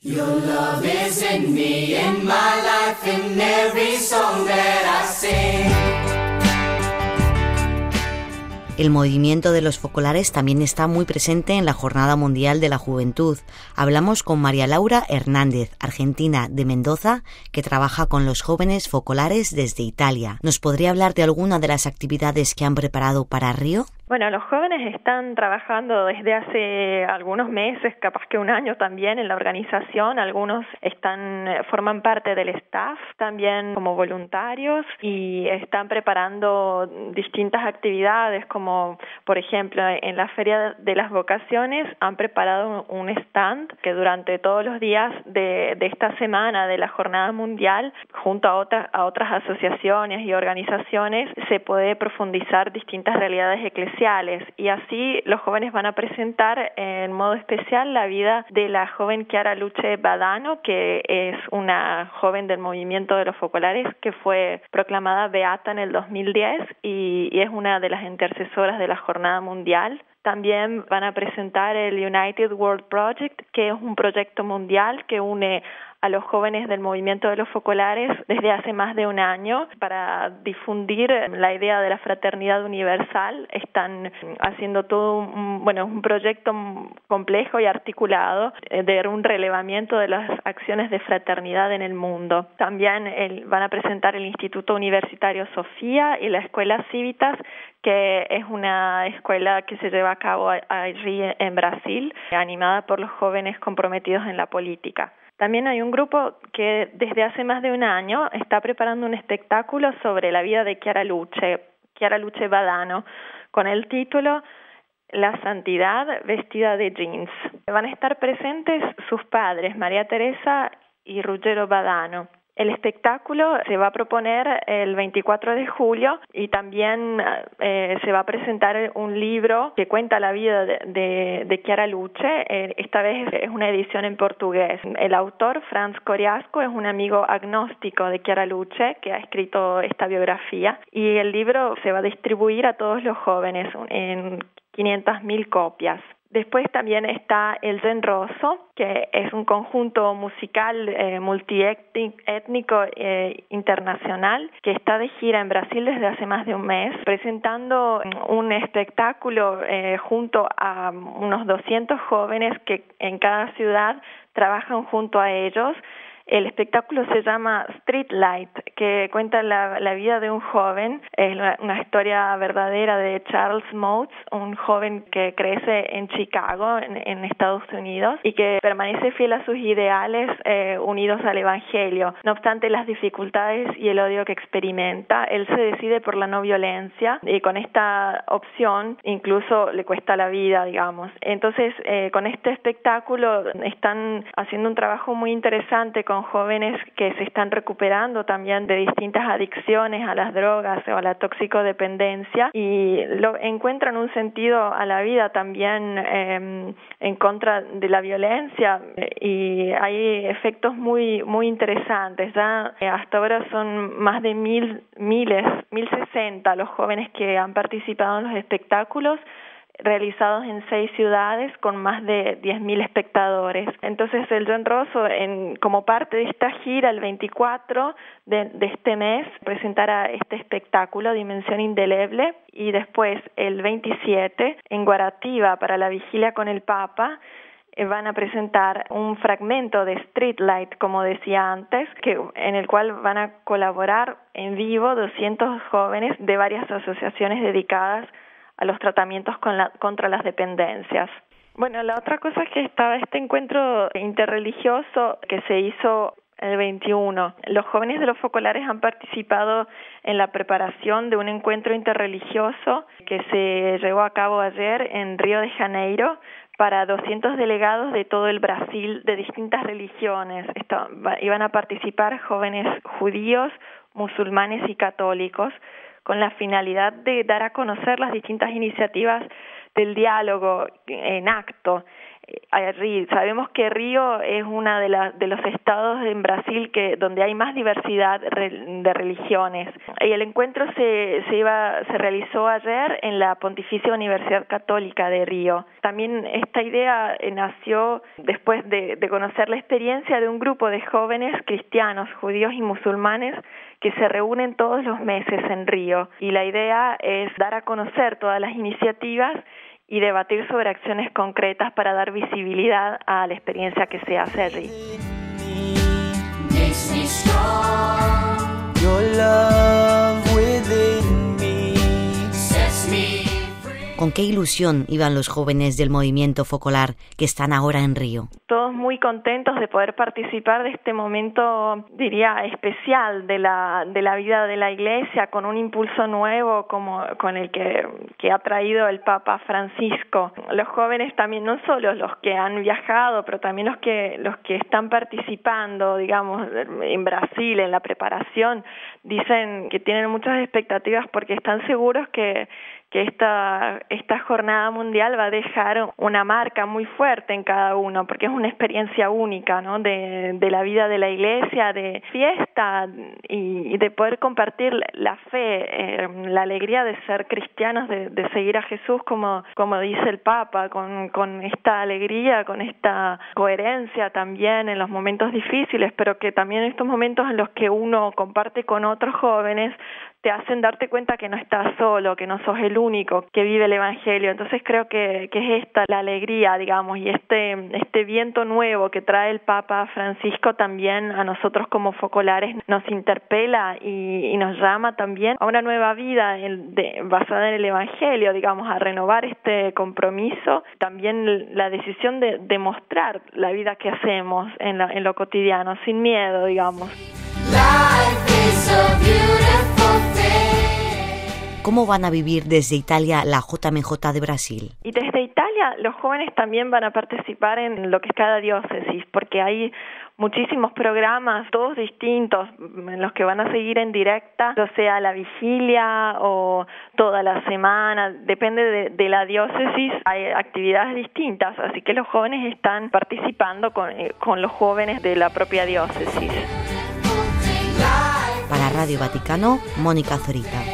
Your love is in me, in my life, in every song that I sing. El movimiento de los focolares también está muy presente en la Jornada Mundial de la Juventud. Hablamos con María Laura Hernández, argentina de Mendoza, que trabaja con los jóvenes focolares desde Italia. ¿Nos podría hablar de alguna de las actividades que han preparado para Río? Bueno, los jóvenes están trabajando desde hace algunos meses, capaz que un año también, en la organización. Algunos forman parte del staff también como voluntarios y están preparando distintas actividades, como por ejemplo en la Feria de las Vocaciones han preparado un stand que durante todos los días de esta semana de la Jornada Mundial, junto a otras asociaciones y organizaciones, se puede profundizar distintas realidades eclesiásticas. Y así los jóvenes van a presentar en modo especial la vida de la joven Chiara Luce Badano, que es una joven del movimiento de los focolares que fue proclamada beata en el 2010 y es una de las intercesoras de la Jornada Mundial. También van a presentar el United World Project, que es un proyecto mundial que une a los jóvenes del movimiento de los focolares desde hace más de un año para difundir la idea de la fraternidad universal. Están haciendo todo un proyecto complejo y articulado de un relevamiento de las acciones de fraternidad en el mundo. También van a presentar el Instituto Universitario Sofía y la Escuela Civitas, que es una escuela que se lleva a cabo allí en Brasil, animada por los jóvenes comprometidos en la política. También hay un grupo que desde hace más de un año está preparando un espectáculo sobre la vida de Chiara Luce Badano, con el título La Santidad vestida de jeans. Van a estar presentes sus padres, María Teresa y Ruggero Badano. El espectáculo se va a proponer el 24 de julio y también se va a presentar un libro que cuenta la vida de Chiara Luce. Esta vez es una edición en portugués. El autor, Franz Coriasco, es un amigo agnóstico de Chiara Luce que ha escrito esta biografía y el libro se va a distribuir a todos los jóvenes en 500.000 copias. Después también está el Gen Rosso, que es un conjunto musical multiétnico internacional que está de gira en Brasil desde hace más de un mes, presentando un espectáculo junto a unos 200 jóvenes que en cada ciudad trabajan junto a ellos. El espectáculo se llama Streetlight, que cuenta la vida de un joven. Es una historia verdadera de Charles Motes, un joven que crece en Chicago, en Estados Unidos, y que permanece fiel a sus ideales unidos al Evangelio. No obstante las dificultades y el odio que experimenta, él se decide por la no violencia y con esta opción incluso le cuesta la vida, digamos. Entonces, con este espectáculo están haciendo un trabajo muy interesante con jóvenes que se están recuperando también de distintas adicciones a las drogas o a la toxicodependencia y encuentran un sentido a la vida también en contra de la violencia y hay efectos muy interesantes. Ya hasta ahora son más de 1.060 los jóvenes que han participado en los espectáculos realizados en 6 ciudades con más de 10.000 espectadores. Entonces el Gen Rosso, como parte de esta gira, el 24 de este mes, presentará este espectáculo Dimensión Indeleble y después el 27 en Guarativa para la vigilia con el Papa van a presentar un fragmento de Streetlight, como decía antes, en el cual van a colaborar en vivo 200 jóvenes de varias asociaciones dedicadas a los tratamientos contra las dependencias. Bueno, la otra cosa es que estaba este encuentro interreligioso que se hizo el 21. Los jóvenes de los focolares han participado en la preparación de un encuentro interreligioso que se llevó a cabo ayer en Río de Janeiro para 200 delegados de todo el Brasil de distintas religiones. Iban a participar jóvenes judíos, musulmanes y católicos, con la finalidad de dar a conocer las distintas iniciativas del diálogo en acto. a Río. Sabemos que Río es uno de los estados en Brasil donde hay más diversidad de religiones. Y el encuentro se realizó ayer en la Pontificia Universidad Católica de Río. También esta idea nació después de conocer la experiencia de un grupo de jóvenes cristianos, judíos y musulmanes que se reúnen todos los meses en Río. Y la idea es dar a conocer todas las iniciativas y debatir sobre acciones concretas para dar visibilidad a la experiencia que se hace allí. ¿Con qué ilusión iban los jóvenes del movimiento focolar que están ahora en Río? Todos muy contentos de poder participar de este momento, diría, especial de la vida de la Iglesia, con un impulso nuevo como con el que ha traído el Papa Francisco. Los jóvenes también, no solo los que han viajado, pero también los que están participando, digamos, en Brasil, en la preparación, dicen que tienen muchas expectativas porque están seguros que esta jornada mundial va a dejar una marca muy fuerte en cada uno, porque es una experiencia única, ¿no? De la vida de la Iglesia, de fiesta y de poder compartir la fe, la alegría de ser cristianos, de seguir a Jesús como dice el Papa, con esta alegría, con esta coherencia también en los momentos difíciles, pero que también en estos momentos en los que uno comparte con otros jóvenes te hacen darte cuenta que no estás solo, que no sos el único que vive el Evangelio. Entonces creo que es esta la alegría, digamos, y este viento nuevo que trae el Papa Francisco también a nosotros como focolares nos interpela y nos llama también a una nueva vida basada en el Evangelio, digamos, a renovar este compromiso, también la decisión de mostrar la vida que hacemos en lo cotidiano, sin miedo, digamos. ¿Cómo van a vivir desde Italia la JMJ de Brasil? Y desde Italia los jóvenes también van a participar en lo que es cada diócesis, porque hay muchísimos programas, todos distintos, en los que van a seguir en directa, o sea, la vigilia o toda la semana, depende de la diócesis, hay actividades distintas, así que los jóvenes están participando con los jóvenes de la propia diócesis. Para Radio Vaticano, Mónica Zorita.